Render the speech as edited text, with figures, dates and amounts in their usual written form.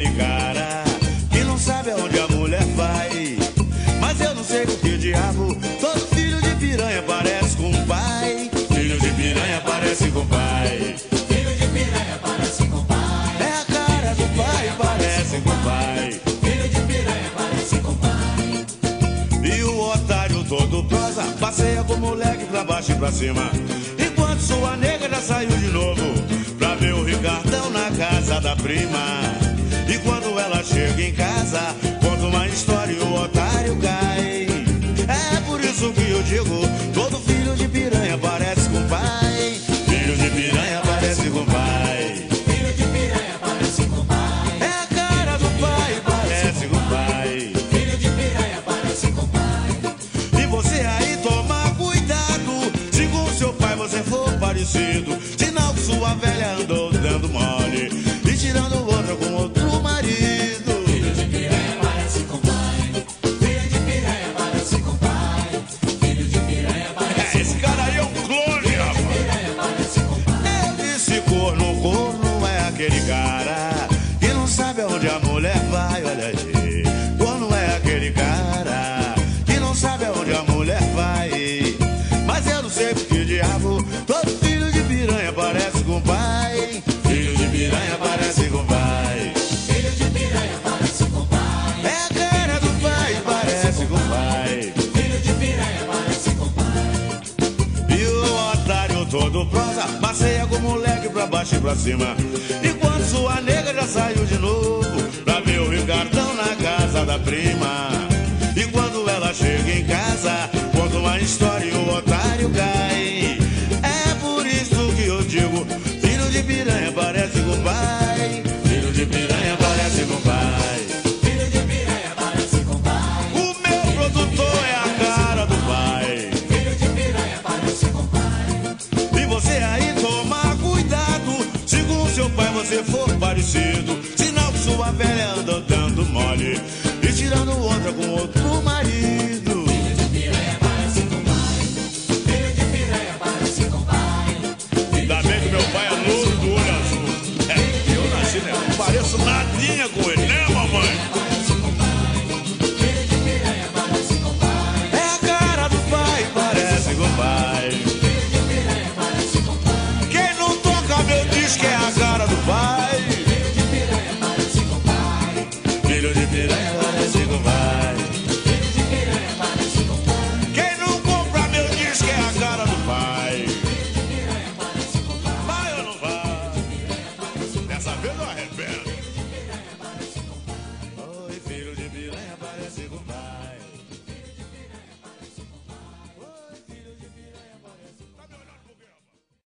aquele cara que não sabe aonde a mulher vai. Mas eu não sei o que diabo, todo filho de piranha parece com o pai. Filho de piranha parece com o pai. Filho de piranha parece com o pai. É a cara do pai, parece com o pai. Filho de piranha parece com o pai. E o otário todo prosa passeia com o moleque pra baixo e pra cima, enquanto sua nega já saiu de novo pra ver o Ricardão na casa da prima. E quando ela chega em casa, conta uma história e o otário cai. É por isso que eu digo, todo filho de piranha parece com o pai. Filho de piranha parece com o pai. Filho de piranha parece com o pai. É a cara do pai, parece com o pai. Filho de piranha parece com o pai. E você aí toma cuidado, se com seu pai você for parecido, sinal que sua velha andou dando mole e tirando outra com outro marido. Filho de piranha parece com o pai. Filho de piranha parece com o pai. Filho de piranha parece Esse cara aí é um clone, rapaz. piranha parece com o pai. Esse corno é aquele cara que não sabe aonde a mulher vai, olha aí. Corno é aquele cara que não sabe aonde a mulher vai. Mas eu não sei por que diabo, todo filho de piranha parece com o pai. Filho de piranha parece com o pai. Filho de piranha parece com o pai. É a cara do pai, parece com o pai. Filho de piranha parece com o pai. E o otário todo prosa passeia com o moleque pra baixo e pra cima, enquanto sua nega já saiu de novo pra ver o Ricardão na casa da prima. E quando ela chega em casa, conta uma história e o otário cai. É por isso que eu digo, filho de piranha parece com o pai. Filho de piranha parece com o pai. Filho de piranha parece com o pai. O meu produtor é a cara do pai. Filho de piranha parece com o pai. E você aí toma cuidado, se com seu pai você for parecido, sinal que sua velha anda dando mole e tirando outra com outro marido. Filho de piranha parece com o pai. Filho de piranha parece com o pai. Ainda bem que meu pai é louro do olho azul. É, eu nasci, né? Não pareço nadinha com ele, né, mamãe? Parece com o pai. Filho de piranha parece com o pai. É a cara do pai, parece com o pai. Filho de piranha parece com o pai. Quem não toca meu disco é a cara do pai. Filho de piranha parece com o pai. Filho de piranha parece com o pai. Filho de piranha parece com o pai. Quem não compra meu disco é a cara do pai. Filho de piranha parece com o pai. Vai ou não vai? Dessa vez eu arrebento. Filho de piranha parece com o pai. Oi, filho de piranha parece com o pai.